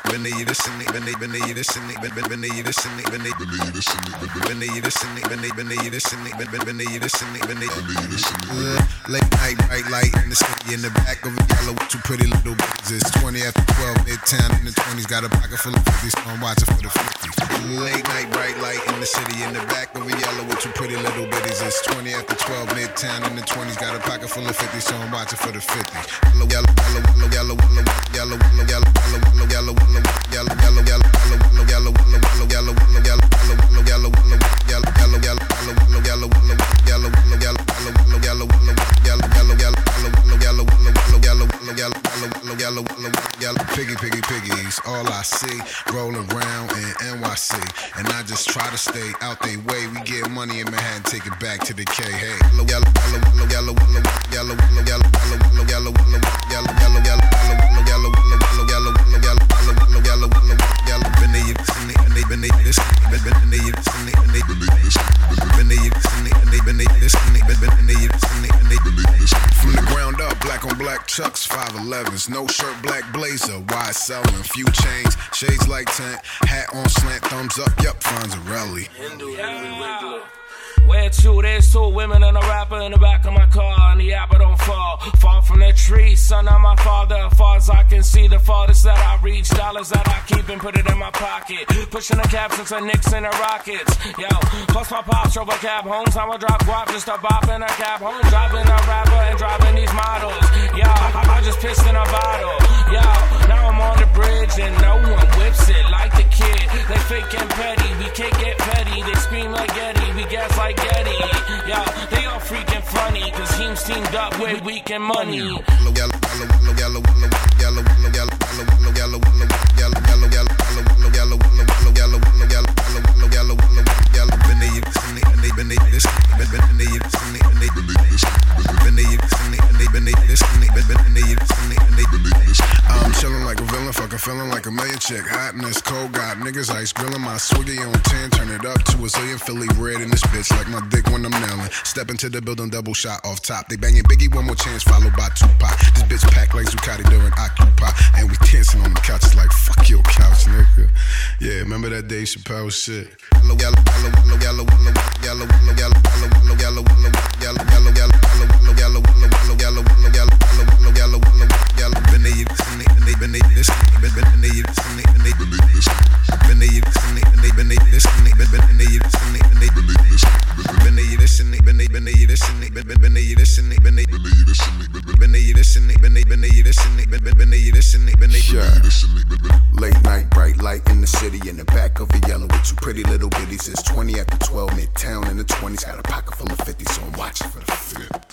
Late night, bright light in the city in the back of a yellow with two pretty little bitches. It's 20 after 12, midtown in the 20s. Got a pocket full of 50s, so I'm watching for the 50s. Late night, bright light in the city in the back of a yellow with two pretty little bitties. It's 20 after 12, midtown in the 20s. Got a pocket full of 50s, so I'm watching for the 50s. Yellow, yellow, yellow, yellow, yellow, yellow, yellow, yellow, yellow, yellow, yellow, yellow, yellow, yellow, piggies, all I see, rolling around in NYC, and I just try to stay out they way. We get money in Manhattan, take it back to the K. Hey, from the ground up, black on black Chucks, 511s, no shirt, black blazer, wide selling, few chains, shades like tent, hat on slant, thumbs up, yup, Fonzarelli. Where to? There's two women and a rapper in the back of my car, and the apple don't fall far from the tree. Son of my father, as far as I can see, the farthest that I reach, dollars that I keep and put it in my pocket. Pushing the caps into Knicks and the Rockets. Yo, plus my pops drove a cab home. Time I drop guap, just a bop in a cab home. Driving a rapper and driving these models. Yo, I just pissed in a bottle. Yo, now I'm on the bridge and no one whips it like the kid. They fake and petty, we can't get petty. They scream like Eddie, we gas like Getty. Yo, they all freaking funny, cause teams teamed up with weekend money. I'm chillin' like a villain, fucking feeling like a million chick. Hot in this cold, got niggas ice grilling my swiggy on 10, turn it up to a zillion. Philly red in this bitch like my dick when I'm nailing. Step into the building, double shot off top. They banging Biggie, one more chance, followed by Tupac. This bitch packed like Zuccotti during Occupy, and we dancing on the couches like fuck your couch, nigga. Yeah, remember that Dave Chappelle shit? Late night, bright light in the city in the back of a yellow with two pretty little bitties. It's 20 after 12, midtown in the 20s. Got a pocket full of 50, so I'm watching for the 50.